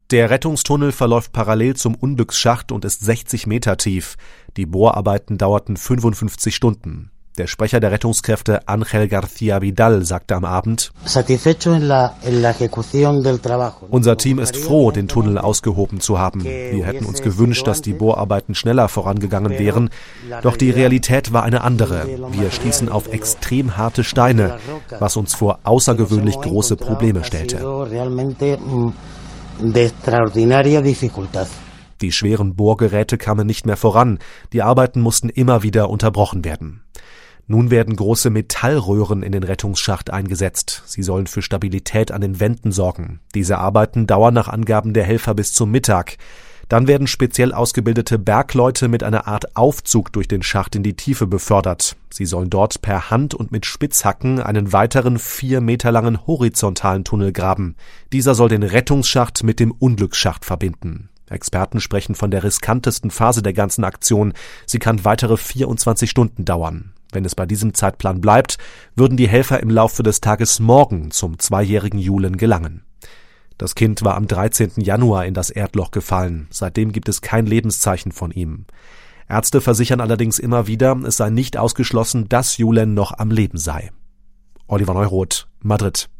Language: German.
Der Rettungstunnel verläuft parallel zum Unglücksschacht und ist 60 Meter tief. Die Bohrarbeiten dauerten 55 Stunden. Der Sprecher der Rettungskräfte Ángel García Vidal sagte am Abend: Unser Team ist froh, den Tunnel ausgehoben zu haben. Wir hätten uns gewünscht, dass die Bohrarbeiten schneller vorangegangen wären. Doch die Realität war eine andere. Wir stießen auf extrem harte Steine, was uns vor außergewöhnlich große Probleme stellte. Die schweren Bohrgeräte kamen nicht mehr voran. Die Arbeiten mussten immer wieder unterbrochen werden. Nun werden große Metallröhren in den Rettungsschacht eingesetzt. Sie sollen für Stabilität an den Wänden sorgen. Diese Arbeiten dauern nach Angaben der Helfer bis zum Mittag. Dann werden speziell ausgebildete Bergleute mit einer Art Aufzug durch den Schacht in die Tiefe befördert. Sie sollen dort per Hand und mit Spitzhacken einen weiteren 4 Meter langen horizontalen Tunnel graben. Dieser soll den Rettungsschacht mit dem Unglücksschacht verbinden. Experten sprechen von der riskantesten Phase der ganzen Aktion. Sie kann weitere 24 Stunden dauern. Wenn es bei diesem Zeitplan bleibt, würden die Helfer im Laufe des Tages morgen zum 2-jährigen Julen gelangen. Das Kind war am 13. Januar in das Erdloch gefallen. Seitdem gibt es kein Lebenszeichen von ihm. Ärzte versichern allerdings immer wieder, es sei nicht ausgeschlossen, dass Julen noch am Leben sei. Oliver Neuroth, Madrid.